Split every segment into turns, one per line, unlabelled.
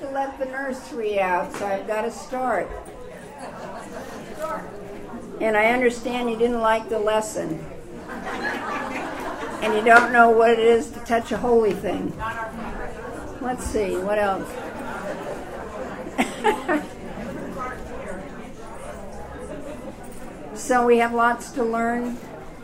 to let the nursery out, so I've got to start. And I understand you didn't like the lesson. And you don't know what it is to touch a holy thing. Let's see, what else? So we have lots to learn.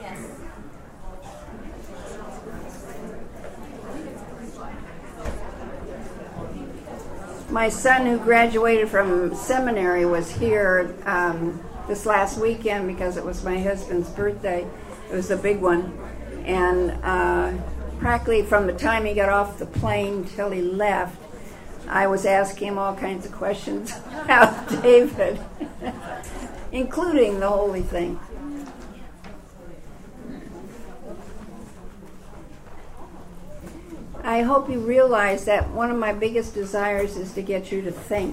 My son, who graduated from seminary, was here this last weekend because it was my husband's birthday. It was a big one. And practically from the time he got off the plane till he left, I was asking him all kinds of questions about David, including the holy thing. I hope you realize that one of my biggest desires is to get you to think.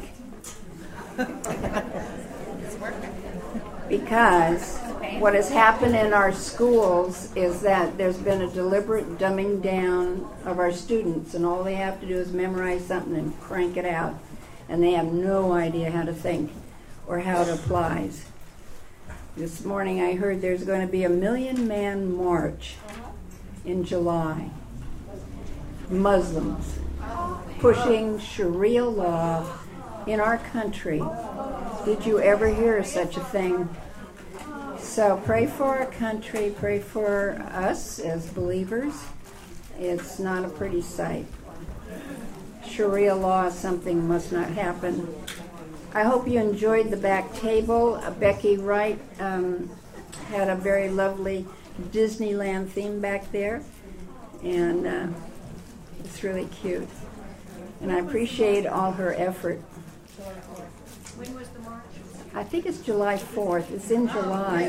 Because what has happened in our schools is that there's been a deliberate dumbing down of our students, and all they have to do is memorize something and crank it out, and they have no idea how to think or how it applies. This morning I heard there's going to be a 1 million-man march in July. Muslims pushing Sharia law in our country. Did you ever hear of such a thing? So pray for our country, pray for us as believers. It's not a pretty sight. Sharia law is something must not happen. I hope you enjoyed the back table. Becky Wright had a very lovely Disneyland theme back there, and it's really cute. And I appreciate all her effort.
When was the march?
I think it's July 4th. It's in July.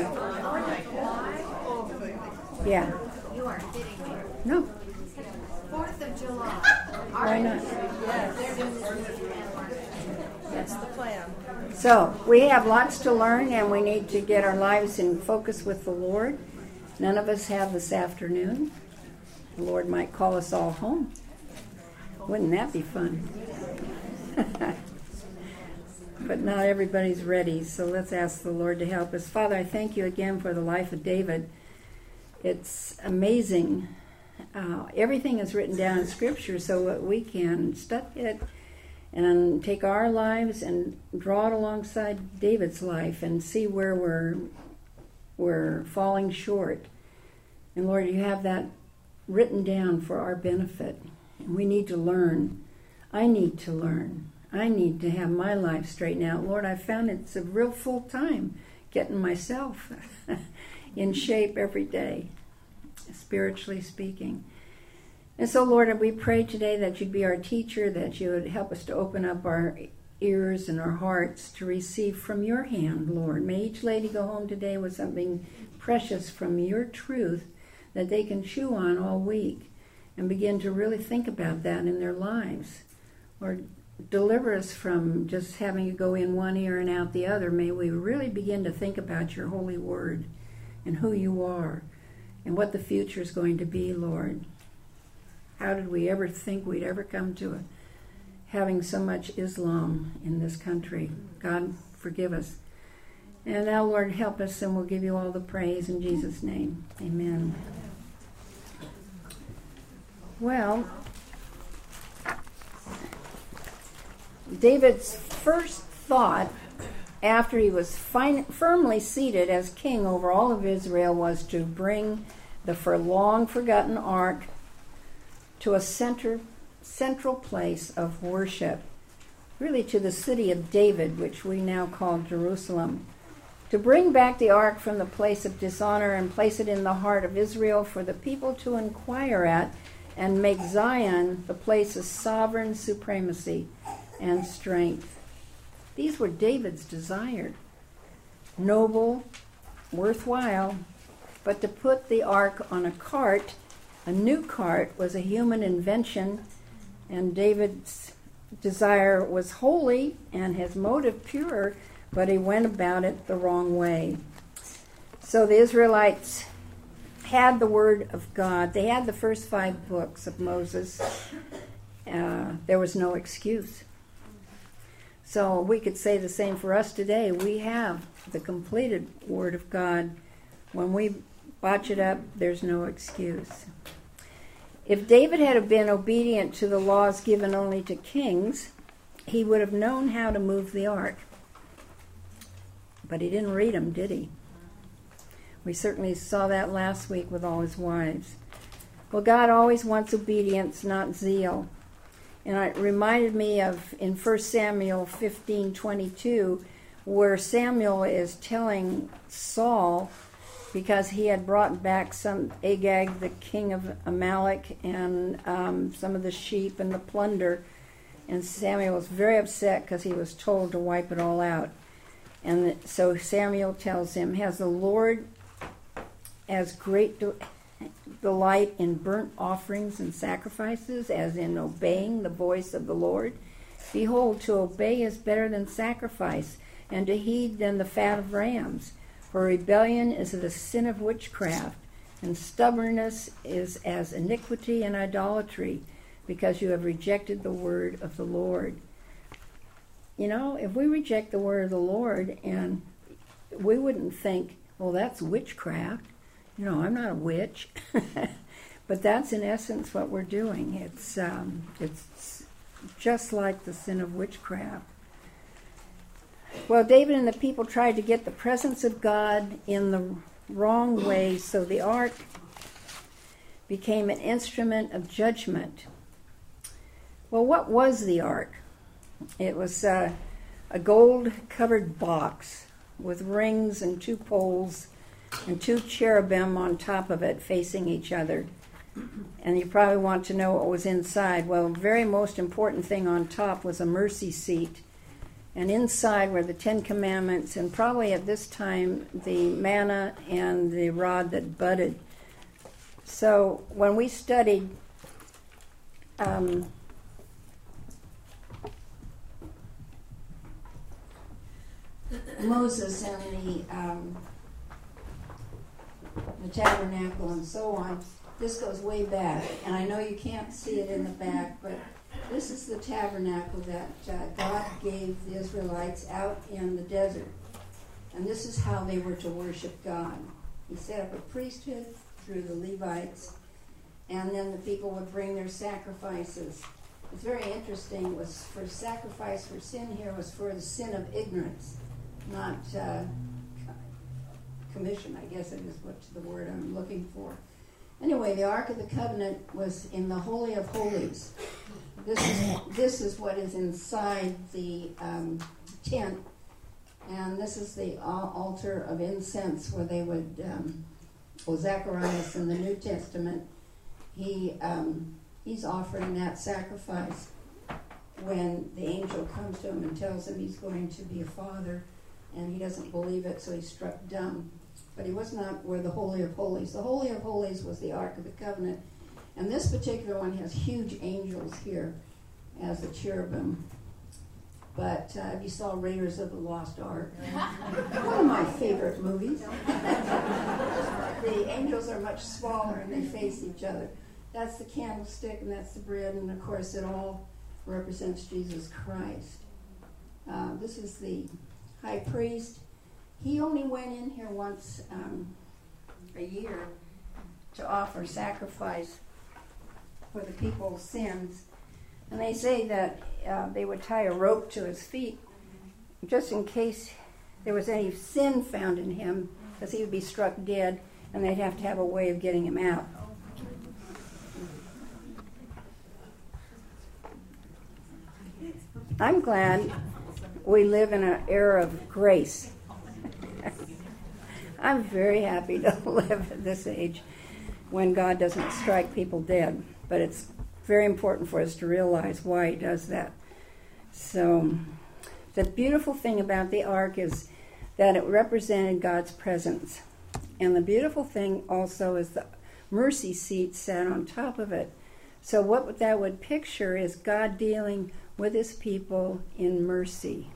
Yeah.
You are kidding me.
No.
4th of July.
Why not?
That's the plan.
So, we have lots to learn, and we need to get our lives in focus with the Lord. None of us have this afternoon. The Lord might call us all home. Wouldn't that be fun? But not everybody's ready, so let's ask the Lord to help us. Father, I thank you again for the life of David. It's amazing. Everything is written down in Scripture so that we can study it and take our lives and draw it alongside David's life and see where we're falling short. And Lord, you have that written down for our benefit. We need to learn. I need to learn. I need to have my life straightened out. Lord, I found it's a real full time getting myself in shape every day, spiritually speaking. And so, Lord, we pray today that you'd be our teacher, that you would help us to open up our ears and our hearts to receive from your hand, Lord. May each lady go home today with something precious from your truth that they can chew on all week and begin to really think about that in their lives. Lord, deliver us from just having to go in one ear and out the other. May we really begin to think about your holy word and who you are and what the future is going to be, Lord. How did we ever think we'd ever come to having so much Islam in this country? God, forgive us. And now, Lord, help us, and we'll give you all the praise in Jesus' name. Amen. Well, David's first thought after he was firmly seated as king over all of Israel was to bring the long forgotten ark to a central place of worship, really to the city of David, which we now call Jerusalem. To bring back the ark from the place of dishonor and place it in the heart of Israel for the people to inquire at and make Zion the place of sovereign supremacy and strength. These were David's desire. Noble, worthwhile, but to put the ark on a cart, a new cart, was a human invention, and David's desire was holy and his motive pure, but he went about it the wrong way. So the Israelites had the word of God. They had the first 5 books of Moses. There was no excuse. So we could say the same for us today. We have the completed Word of God. When we botch it up, there's no excuse. If David had been obedient to the laws given only to kings, he would have known how to move the ark. But he didn't read them, did he? We certainly saw that last week with all his wives. Well, God always wants obedience, not zeal. And it reminded me of in 1 Samuel 15:22, where Samuel is telling Saul, because he had brought back some Agag, the king of Amalek, and some of the sheep and the plunder. And Samuel was very upset because he was told to wipe it all out. And so Samuel tells him, has the Lord as great delight in burnt offerings and sacrifices as in obeying the voice of the Lord? Behold, to obey is better than sacrifice, and to heed than the fat of rams. For rebellion is the sin of witchcraft, and stubbornness is as iniquity and idolatry, because you have rejected the word of the Lord. You know, if we reject the word of the Lord, and we wouldn't think, well, that's witchcraft. You know, I'm not a witch. But that's in essence what we're doing. It's just like the sin of witchcraft. Well, David and the people tried to get the presence of God in the wrong way, so the ark became an instrument of judgment. Well, what was the ark? It was a gold-covered box with rings and 2 poles and 2 cherubim on top of it facing each other. And you probably want to know what was inside. Well, the very most important thing on top was a mercy seat. And inside were the 10 Commandments, and probably at this time the manna and the rod that budded. So when we studied Moses and the tabernacle and so on, this goes way back. And I know you can't see it in the back, but this is the tabernacle that God gave the Israelites out in the desert. And this is how they were to worship God. He set up a priesthood through the Levites, and then the people would bring their sacrifices. It's very interesting. It was for sacrifice for sin here was for the sin of ignorance, not commission, I guess it is what's the word I'm looking for. Anyway, the Ark of the Covenant was in the Holy of Holies. This is what is inside the tent, and this is the altar of incense where they would, Zacharias in the New Testament, he's offering that sacrifice when the angel comes to him and tells him he's going to be a father, and he doesn't believe it, so he's struck dumb. But he was not where the Holy of Holies. The Holy of Holies was the Ark of the Covenant. And this particular one has huge angels here as the cherubim. But you saw Raiders of the Lost Ark. One of my favorite movies. The angels are much smaller and they face each other. That's the candlestick and that's the bread. And of course it all represents Jesus Christ. This is the high priest. He only went in here once a year to offer sacrifice for the people's sins. And they say that they would tie a rope to his feet just in case there was any sin found in him, because he would be struck dead and they'd have to have a way of getting him out. I'm glad we live in an era of grace. I'm very happy to live at this age when God doesn't strike people dead. But it's very important for us to realize why he does that. So the beautiful thing about the ark is that it represented God's presence. And the beautiful thing also is the mercy seat sat on top of it. So what that would picture is God dealing with his people in mercy.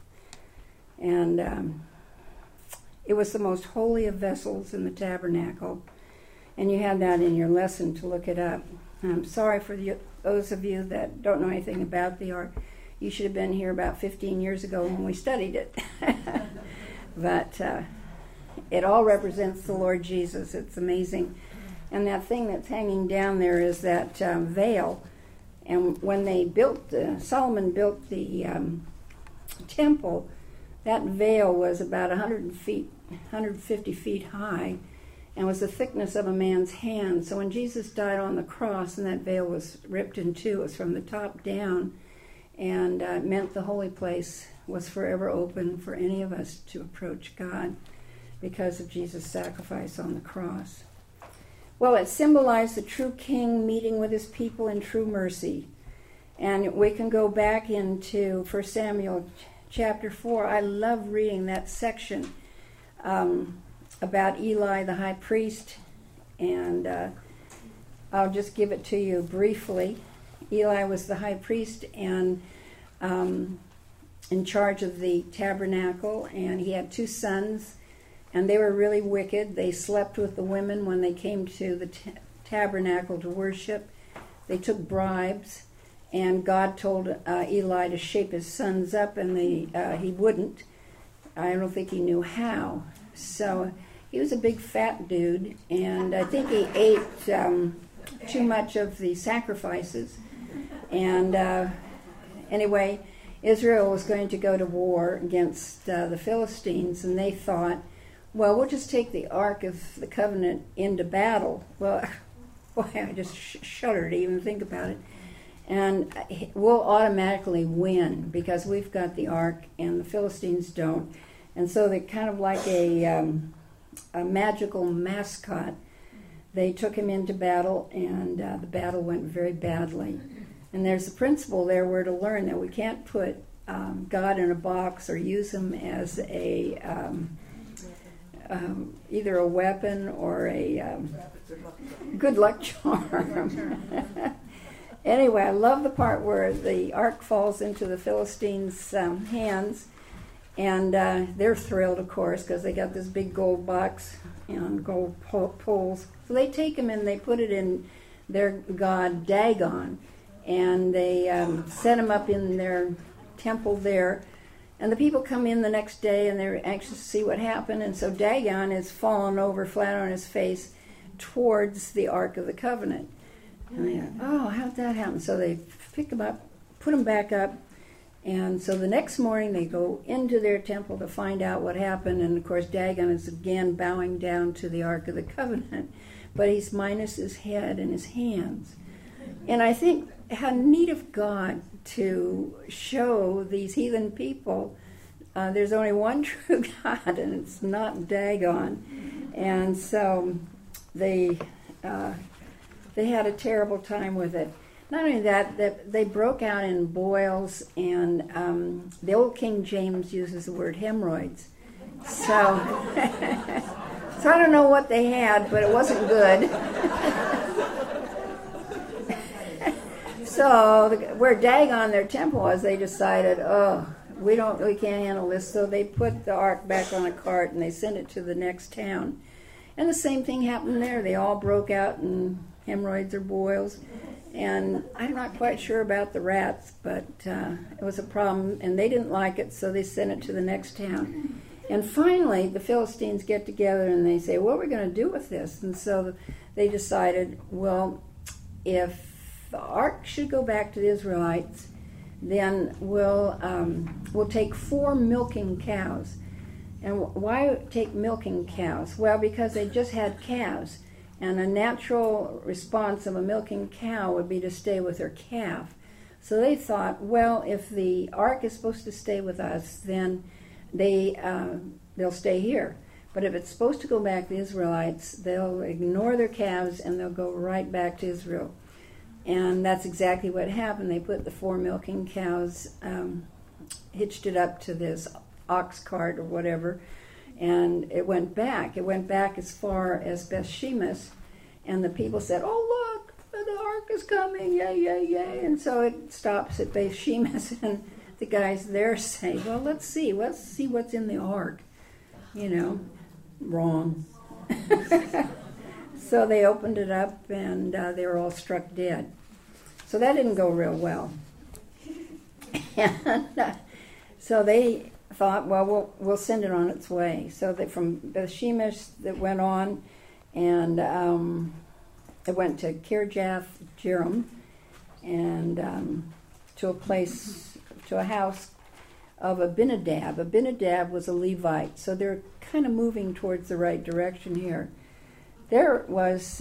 And it was the most holy of vessels in the tabernacle. And you have that in your lesson to look it up. I'm sorry for those of you that don't know anything about the ark. You should have been here about 15 years ago when we studied it. But it all represents the Lord Jesus. It's amazing. And that thing that's hanging down there is that veil. And when Solomon built the temple, that veil was about 150 feet high, and was the thickness of a man's hand. So when Jesus died on the cross and that veil was ripped in two, it was from the top down, and it meant the holy place was forever open for any of us to approach God because of Jesus' sacrifice on the cross. Well, it symbolized the true king meeting with his people in true mercy. And we can go back into 1 Samuel chapter 4. I love reading that section about Eli the high priest. And I'll just give it to you briefly. Eli was the high priest and in charge of the tabernacle. And he had two sons. And they were really wicked. They slept with the women when they came to the tabernacle to worship. They took bribes, and God told Eli to shape his sons up, and he wouldn't. I don't think he knew how. So he was a big fat dude, and I think he ate too much of the sacrifices. And anyway, Israel was going to go to war against the Philistines, and they thought, well, we'll just take the Ark of the Covenant into battle. Well, boy, I just shudder to even think about it. And we'll automatically win because we've got the Ark and the Philistines don't. And so they're kind of like a magical mascot. They took him into battle, and the battle went very badly. And there's a principle there we're to learn that we can't put God in a box or use him as either a weapon or a good luck charm. Anyway, I love the part where the ark falls into the Philistines' hands, and they're thrilled, of course, because they got this big gold box and gold poles. So they take him and they put it in their god Dagon, and they set him up in their temple there. And the people come in the next day, and they're anxious to see what happened. And so Dagon is fallen over flat on his face towards the Ark of the Covenant. And they go, oh, how'd that happen? So they pick him up, put him back up. And so the next morning they go into their temple to find out what happened. And, of course, Dagon is again bowing down to the Ark of the Covenant. But he's minus his head and his hands. And I think how neat of God to show these heathen people there's only one true God, and it's not Dagon. And so they had a terrible time with it. Not only that they broke out in boils, and the old King James uses the word hemorrhoids. So, so I don't know what they had, but it wasn't good. So where Dagon, their temple was, they decided, we can't handle this. So they put the ark back on a cart and they sent it to the next town. And the same thing happened there. They all broke out in hemorrhoids or boils. And I'm not quite sure about the rats, but it was a problem. And they didn't like it, so they sent it to the next town. And finally, the Philistines get together and they say, what are we going to do with this? And so they decided, well, if the ark should go back to the Israelites, then we'll take 4 milking cows. And why take milking cows? Well, because they just had calves. And a natural response of a milking cow would be to stay with her calf. So they thought, well, if the ark is supposed to stay with us, then they'll stay here. But if it's supposed to go back to the Israelites, they'll ignore their calves and they'll go right back to Israel. And that's exactly what happened. They put the 4 milking cows, hitched it up to this ox cart or whatever, and it went back. It went back as far as Beth Shemesh, and the people said, oh, look, the ark is coming, yay, yay, yay. And so it stops at Beth Shemesh, and the guys there say, well, let's see what's in the ark. Wrong. So they opened it up, and they were all struck dead. So that didn't go real well. And so they thought, well, we'll send it on its way. So that from Beth-Shemesh that went on, and it went to Kirjath Jearim, and to a house of Abinadab. Abinadab was a Levite, so they're kind of moving towards the right direction here. There was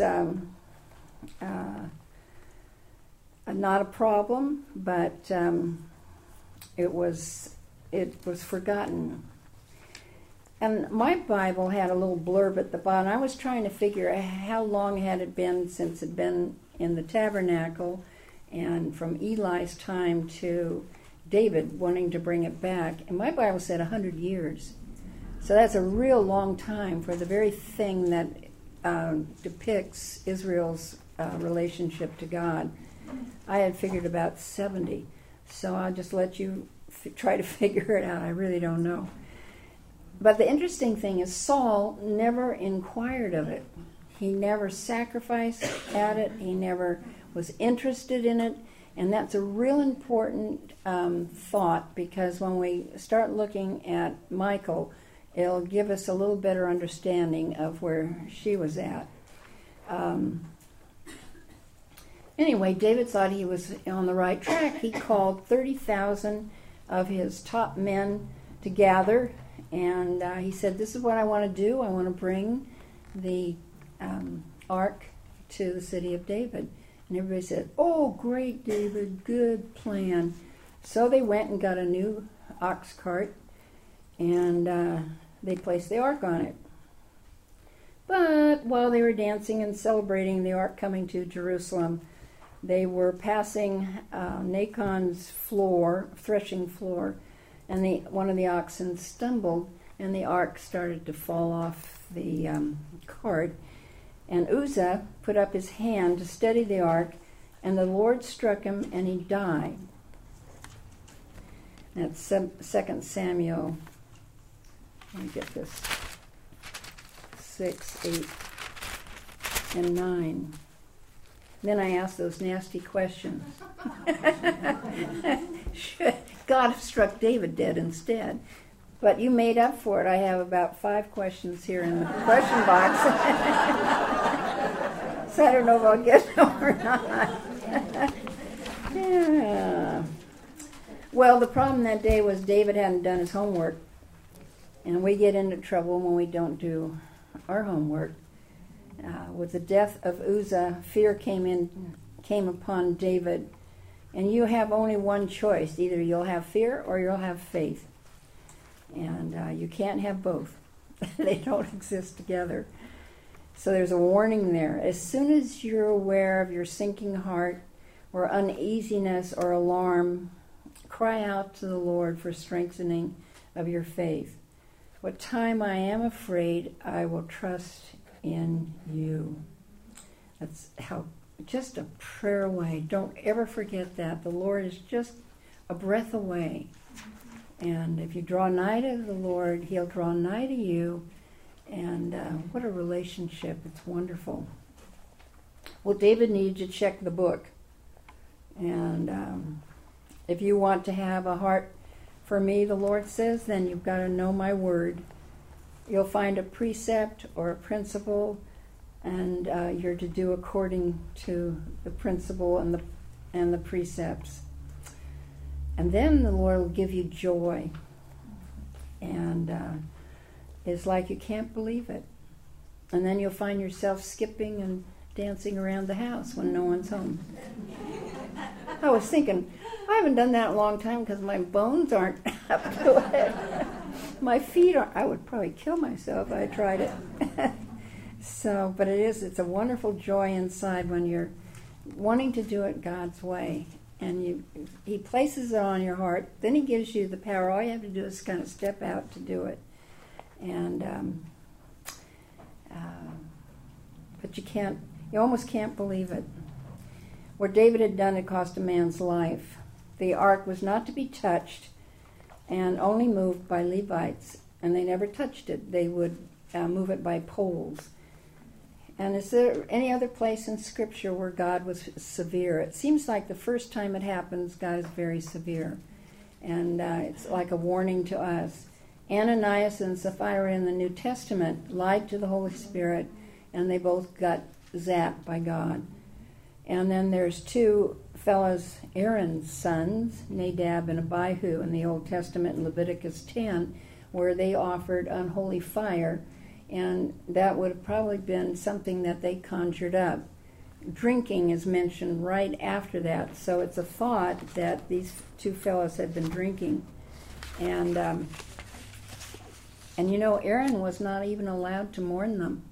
not a problem, but it was forgotten. And my Bible had a little blurb at the bottom. I was trying to figure how long had it been since it had been in the tabernacle, and from Eli's time to David wanting to bring it back. And my Bible said 100 years. So that's a real long time for the very thing that depicts Israel's relationship to God. I had figured about 70. So I'll just let you try to figure it out. I really don't know. But the interesting thing is Saul never inquired of it. He never sacrificed at it. He never was interested in it. And that's a real important thought, because when we start looking at Michal, it'll give us a little better understanding of where she was at. Anyway, David thought he was on the right track. He called 30,000 of his top men to gather, and he said, this is what I want to do. I want to bring the ark to the city of David. And everybody said, oh, great, David, good plan. So they went and got a new ox cart, and they placed the ark on it. But while they were dancing and celebrating the ark coming to Jerusalem, they were passing Nachon's threshing floor, and one of the oxen stumbled, and the ark started to fall off the cart. And Uzzah put up his hand to steady the ark, and the Lord struck him, and he died. That's 2 Samuel. Let me get this. 6, 8, and 9. Then I asked those nasty questions. Should God have struck David dead instead? But you made up for it. I have about 5 questions here in the question box. So I don't know if I'll get them or not. Yeah. Well, the problem that day was David hadn't done his homework. And we get into trouble when we don't do our homework. With the death of Uzzah, fear came upon David. And you have only one choice. Either you'll have fear or you'll have faith. And you can't have both. They don't exist together. So there's a warning there. As soon as you're aware of your sinking heart or uneasiness or alarm, cry out to the Lord for strengthening of your faith. What time I am afraid, I will trust in you. That's how, just a prayer away. Don't ever forget that. The Lord is just a breath away. And if you draw nigh to the Lord, He'll draw nigh to you. And what a relationship. It's wonderful. Well, David needed to check the book. And if you want to have a heart for me, the Lord says, then you've got to know my word. You'll find a precept or a principle, and you're to do according to the principle and the precepts. And then the Lord will give you joy. And it's like you can't believe it. And then you'll find yourself skipping and dancing around the house when no one's home. I was thinking, I haven't done that in a long time because my bones aren't up to it. My feet are, I would probably kill myself if I tried it. So, but it's a wonderful joy inside when you're wanting to do it God's way. And He places it on your heart. Then He gives you the power. All you have to do is kind of step out to do it. And but you almost can't believe it. What David had done, it cost a man's life. The ark was not to be touched and only moved by Levites, and they never touched it. They would move it by poles. And is there any other place in Scripture where God was severe? It seems like the first time it happens, God is very severe. And it's like a warning to us. Ananias and Sapphira in the New Testament lied to the Holy Spirit, and they both got zapped by God. And then there's two fellows, Aaron's sons, Nadab and Abihu, in the Old Testament in Leviticus 10, where they offered unholy fire, and that would have probably been something that they conjured up. Drinking is mentioned right after that, so it's a thought that these two fellows had been drinking. And you know, Aaron was not even allowed to mourn them.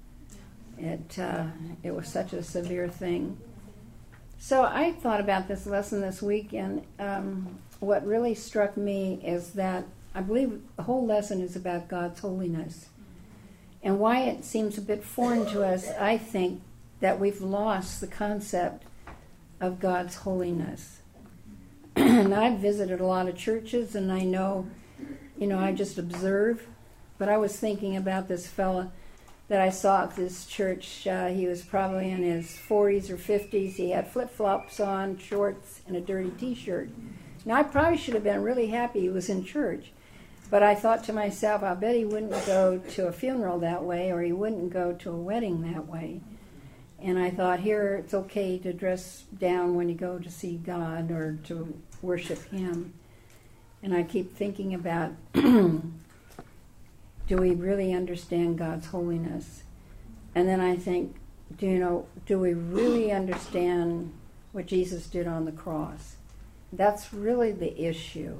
It was such a severe thing. So I thought about this lesson this week, and what really struck me is that I believe the whole lesson is about God's holiness. And why it seems a bit foreign to us, I think, that we've lost the concept of God's holiness. And I've visited a lot of churches, and I know, I just observe. But I was thinking about this fella that I saw at this church. He was probably in his 40s or 50s. He had flip-flops on, shorts, and a dirty T-shirt. Now, I probably should have been really happy he was in church. But I thought to myself, I bet he wouldn't go to a funeral that way, or he wouldn't go to a wedding that way. And I thought, here it's okay to dress down when you go to see God or to worship Him. And I keep thinking about, do we really understand God's holiness? And then I think, do we really understand what Jesus did on the cross? That's really the issue.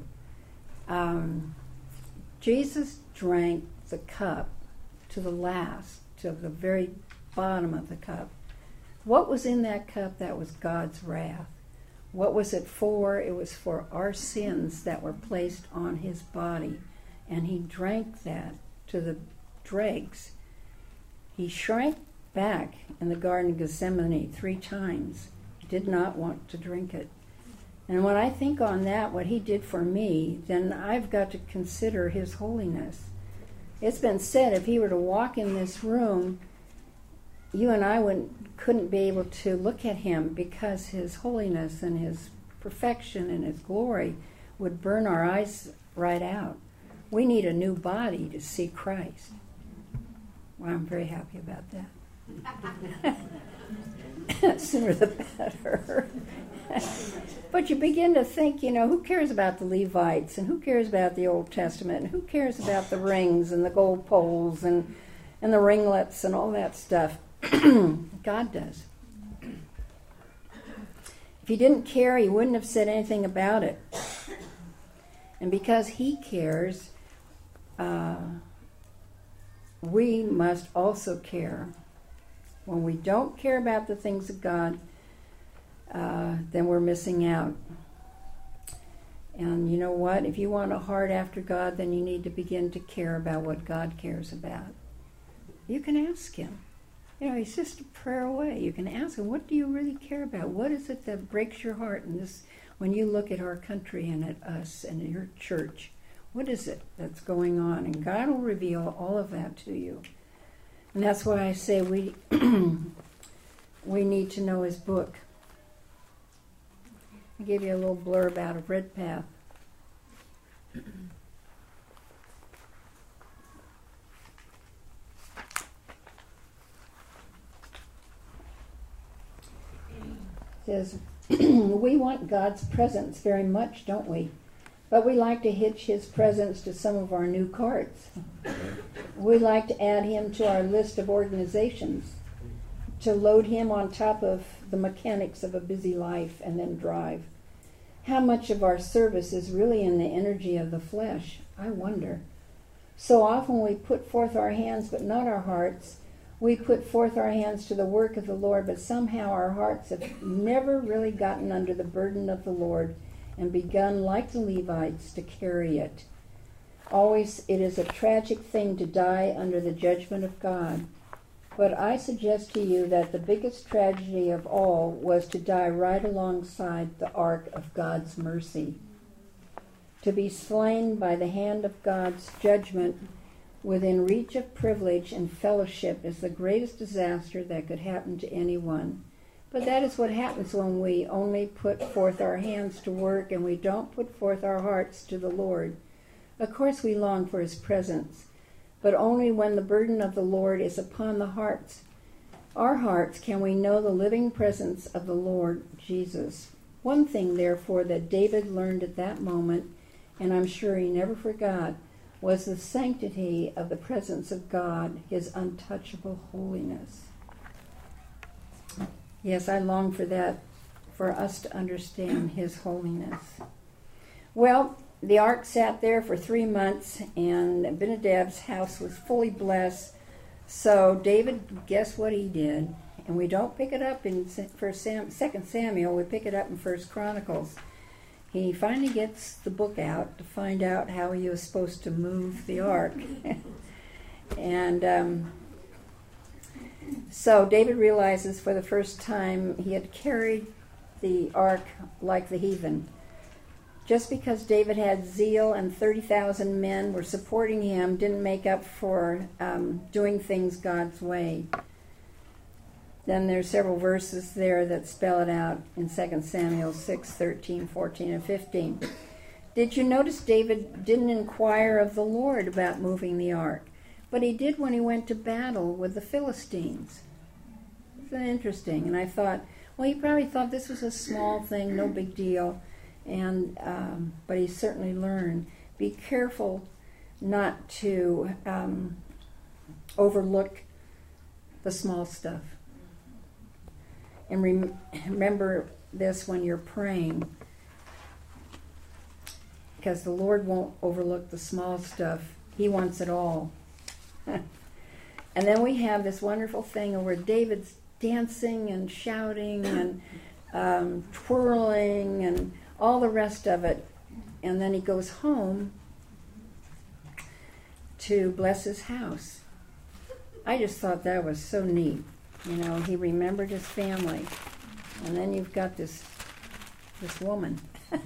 Jesus drank the cup to the last, to the very bottom of the cup. What was in that cup? That was God's wrath. What was it for? It was for our sins that were placed on His body. And He drank that to the dregs. He shrank back in the Garden of Gethsemane 3 times. He did not want to drink it. And when I think on that, what He did for me, then I've got to consider His holiness. It's been said if He were to walk in this room, you and I couldn't be able to look at Him, because His holiness and His perfection and His glory would burn our eyes right out. We need a new body to see Christ. Well, I'm very happy about that. Sooner the better. But you begin to think, who cares about the Levites, and who cares about the Old Testament, and who cares about the rings and the gold poles and the ringlets and all that stuff? God does. If He didn't care, He wouldn't have said anything about it. And because He cares, we must also care. When we don't care about the things of God, then we're missing out. And you know what? If you want a heart after God, then you need to begin to care about what God cares about. You can ask Him. He's just a prayer away. You can ask Him, what do you really care about? What is it that breaks your heart in this, when you look at our country and at us and at your church? What is it that's going on? And God will reveal all of that to you. And that's why I say we need to know His book. I gave you a little blurb out of Redpath. It says, we want God's presence very much, don't we? But we like to hitch His presence to some of our new carts. We like to add Him to our list of organizations, to load Him on top of the mechanics of a busy life and then drive. How much of our service is really in the energy of the flesh? I wonder. So often we put forth our hands but not our hearts. We put forth our hands to the work of the Lord, but somehow our hearts have never really gotten under the burden of the Lord and begun, like the Levites, to carry it. Always it is a tragic thing to die under the judgment of God. But I suggest to you that the biggest tragedy of all was to die right alongside the ark of God's mercy. To be slain by the hand of God's judgment within reach of privilege and fellowship is the greatest disaster that could happen to anyone. But that is what happens when we only put forth our hands to work and we don't put forth our hearts to the Lord. Of course we long for His presence, but only when the burden of the Lord is upon the hearts, our hearts, can we know the living presence of the Lord Jesus. One thing, therefore, that David learned at that moment, and I'm sure he never forgot, was the sanctity of the presence of God, His untouchable holiness. Yes, I long for that, for us to understand His holiness. Well, the ark sat there for 3 months, and Abinadab's house was fully blessed. So David, guess what he did? And we don't pick it up in 2 Samuel, we pick it up in 1 Chronicles. He finally gets the book out to find out how he was supposed to move the ark. And so David realizes for the first time he had carried the ark like the heathen. Just because David had zeal and 30,000 men were supporting him didn't make up for doing things God's way. Then there's several verses there that spell it out in 2 Samuel 6, 13, 14, and 15. Did you notice David didn't inquire of the Lord about moving the ark? But he did when he went to battle with the Philistines. Isn't that interesting? And I thought, well, he probably thought this was a small thing, no big deal. And but he certainly learned. Be careful not to overlook the small stuff. And remember this when you're praying, because the Lord won't overlook the small stuff. He wants it all. And then we have this wonderful thing where David's dancing and shouting and twirling and all the rest of it. And then he goes home to bless his house. I just thought that was so neat. You know, he remembered his family. And then you've got this woman.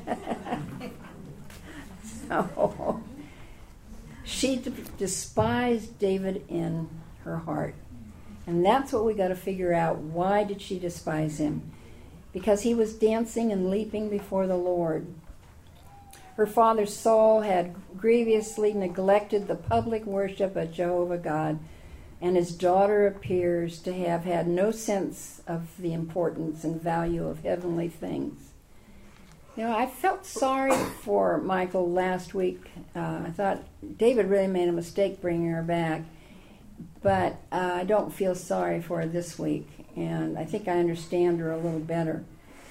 So she despised David in her heart. And that's what we got to figure out. Why did she despise him? Because he was dancing and leaping before the Lord. Her father Saul had grievously neglected the public worship of Jehovah God, and his daughter appears to have had no sense of the importance and value of heavenly things. You know, I felt sorry for Michal last week. I thought David really made a mistake bringing her back, but I don't feel sorry for her this week, and I think I understand her a little better.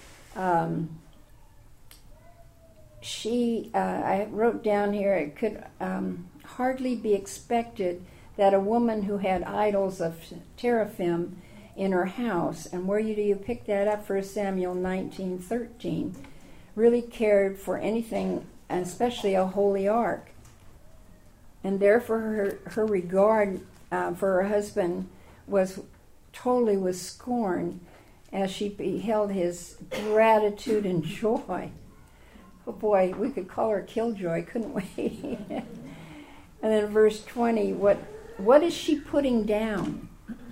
I wrote down here, it could hardly be expected that a woman who had idols of teraphim in her house, and where do you pick that up? 1 Samuel 19:13, really cared for anything, and especially a holy ark. And therefore her regard for her husband was totally with scorn as she beheld his gratitude and joy. Oh boy, we could call her Killjoy, couldn't we? And then verse 20, what is she putting down?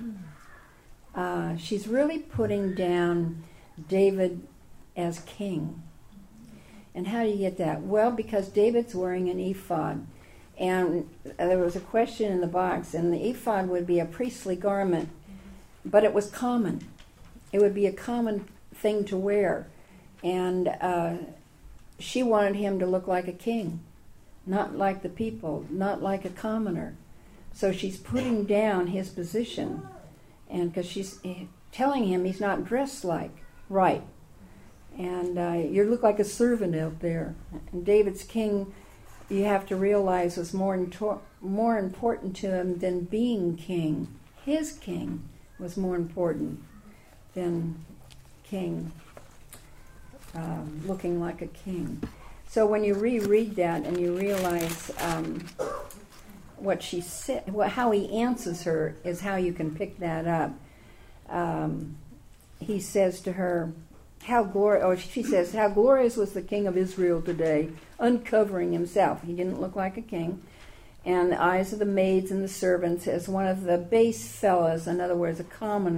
She's really putting down David as king. And how do you get that? Well, because David's wearing an ephod. And there was a question in the box, and the ephod would be a priestly garment, but it was common. It would be a common thing to wear. And she wanted him to look like a king, not like the people, not like a commoner. So she's putting down his position, and because she's telling him he's not dressed like right. And you look like a servant out there. And David's king, you have to realize, was more important to him than being king. His king was more important than king, looking like a king. So when you reread that and you realize what she said, how he answers her is how you can pick that up. He says to her, she says, how glorious was the king of Israel today, uncovering himself. He didn't look like a king. And the eyes of the maids and the servants, as one of the base fellows, in other words, a commoner,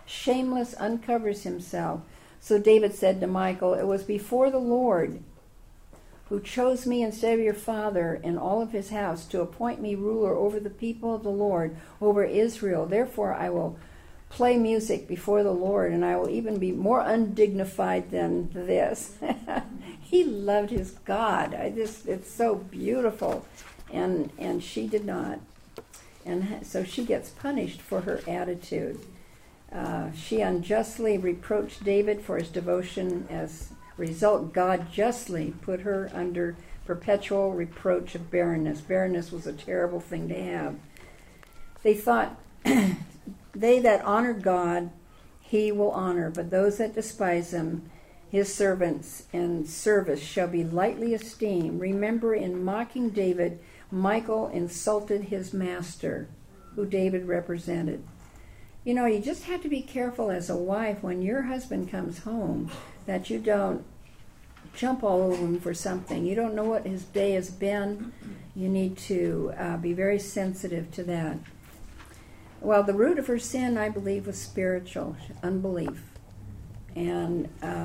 shameless, uncovers himself. So David said to Michal, it was before the Lord who chose me instead of your father and all of his house to appoint me ruler over the people of the Lord, over Israel. Therefore I will play music before the Lord, and I will even be more undignified than this. He loved his God. It's so beautiful. And she did not. And so she gets punished for her attitude. She unjustly reproached David for his devotion. As a result, God justly put her under perpetual reproach of barrenness. Barrenness was a terrible thing to have. They thought, they that honor God, he will honor, but those that despise him, his servants and service shall be lightly esteemed. Remember, in mocking David, Michal insulted his master, who David represented. You know, you just have to be careful as a wife when your husband comes home that you don't jump all over him for something. You don't know what his day has been. You need to be very sensitive to that. Well, the root of her sin, I believe, was spiritual, unbelief. And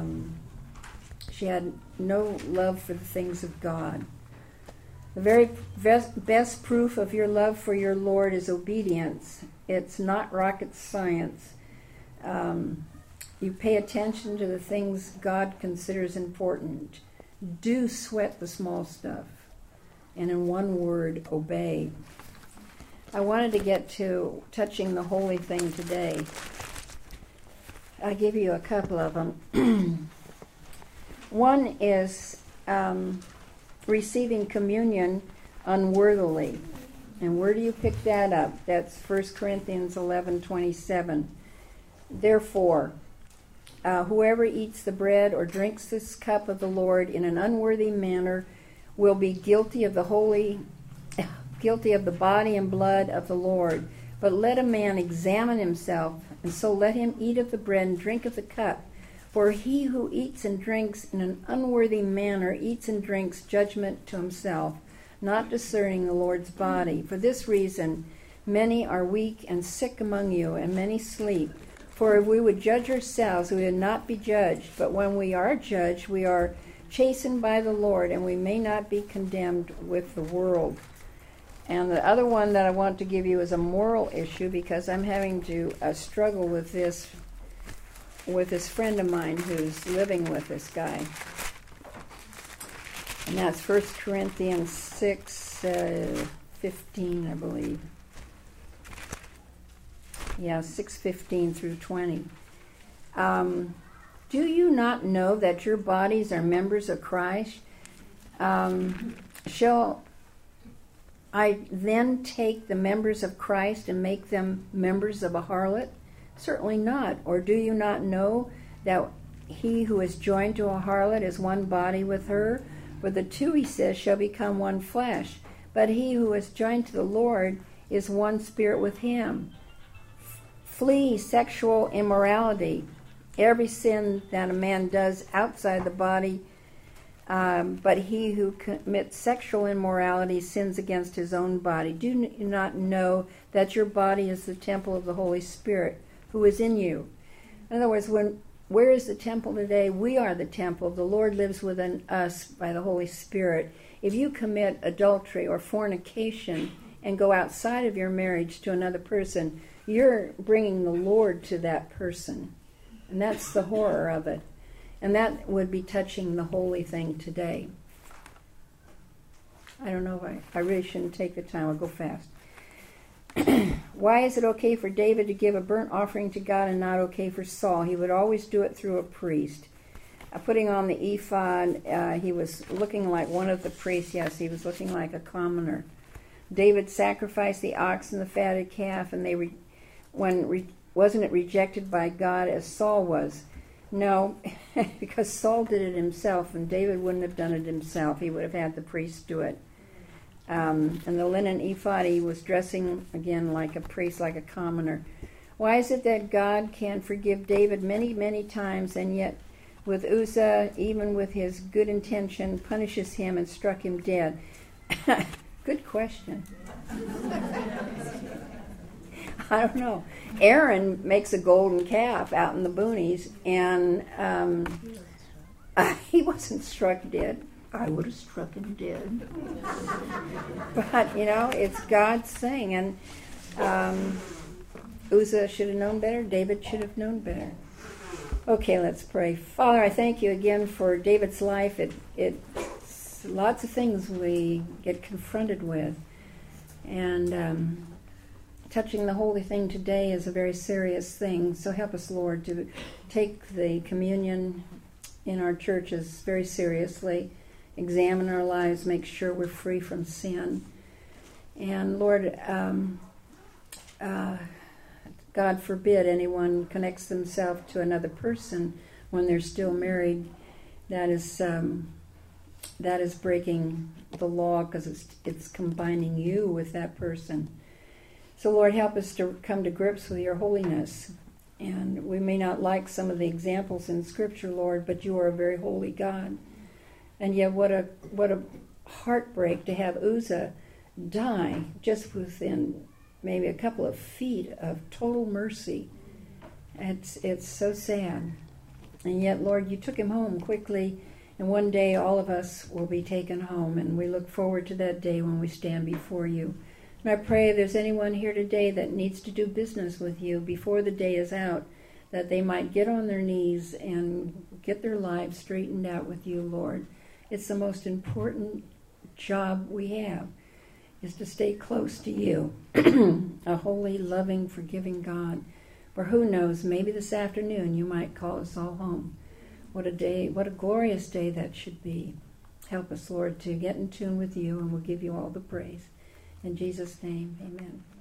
she had no love for the things of God. The very best proof of your love for your Lord is obedience. It's not rocket science. You pay attention to the things God considers important. Do sweat the small stuff. And in one word, obey. I wanted to get to touching the holy thing today. I'll give you a couple of them. One is receiving communion unworthily. And where do you pick that up? That's 1 Corinthians 11:27. Therefore, whoever eats the bread or drinks this cup of the Lord in an unworthy manner will be guilty of the body and blood of the Lord. But let a man examine himself, and so let him eat of the bread and drink of the cup. For he who eats and drinks in an unworthy manner eats and drinks judgment to himself, not discerning the Lord's body. For this reason, many are weak and sick among you, and many sleep. For if we would judge ourselves, we would not be judged. But when we are judged, we are chastened by the Lord, and we may not be condemned with the world. And the other one that I want to give you is a moral issue, because I'm having to struggle with this friend of mine who's living with this guy. And that's 1 Corinthians 6:15, I believe. Yeah, 6:15 through 20. Do you not know that your bodies are members of Christ? Shall I then take the members of Christ and make them members of a harlot? Certainly not. Or do you not know that he who is joined to a harlot is one body with her? For the two, he says, shall become one flesh. But he who is joined to the Lord is one spirit with him. Flee sexual immorality. Every sin that a man does outside the body, but he who commits sexual immorality sins against his own body. Do you not know that your body is the temple of the Holy Spirit who is in you? In other words, where is the temple today? We are the temple. The Lord lives within us by the Holy Spirit. If you commit adultery or fornication and go outside of your marriage to another person, you're bringing the Lord to that person. And that's the horror of it. And that would be touching the holy thing today. I don't know if I really shouldn't take the time. I'll go fast. Why is it okay for David to give a burnt offering to God and not okay for Saul? He would always do it through a priest. Putting on the ephod, he was looking like one of the priests. Yes, he was looking like a commoner. David sacrificed the ox and the fatted calf, and wasn't it rejected by God as Saul was? No, because Saul did it himself, and David wouldn't have done it himself. He would have had the priest do it. And the linen ephod, he was dressing, again, like a priest, like a commoner. Why is it that God can forgive David many, many times, and yet with Uzzah, even with his good intention, punishes him and struck him dead? Good question. I don't know. Aaron makes a golden calf out in the boonies, and he wasn't struck dead. I would have struck him dead. But, it's God's thing. And Uzzah should have known better. David should have known better. Okay, let's pray. Father, I thank you again for David's life. It's lots of things we get confronted with. And touching the holy thing today is a very serious thing. So help us, Lord, to take the communion in our churches very seriously, examine our lives, make sure we're free from sin. And Lord, God forbid anyone connects themselves to another person when they're still married. That is breaking the law, because it's combining you with that person. So Lord, help us to come to grips with your holiness. And we may not like some of the examples in Scripture, Lord, but you are a very holy God. And yet what a heartbreak to have Uzzah die just within maybe a couple of feet of total mercy. It's so sad. And yet, Lord, you took him home quickly, and one day all of us will be taken home, and we look forward to that day when we stand before you. And I pray if there's anyone here today that needs to do business with you before the day is out, that they might get on their knees and get their lives straightened out with you, Lord. It's the most important job we have, is to stay close to you, a holy, loving, forgiving God. For who knows, maybe this afternoon you might call us all home. What a day, what a glorious day that should be. Help us, Lord, to get in tune with you, and we'll give you all the praise. In Jesus' name, amen.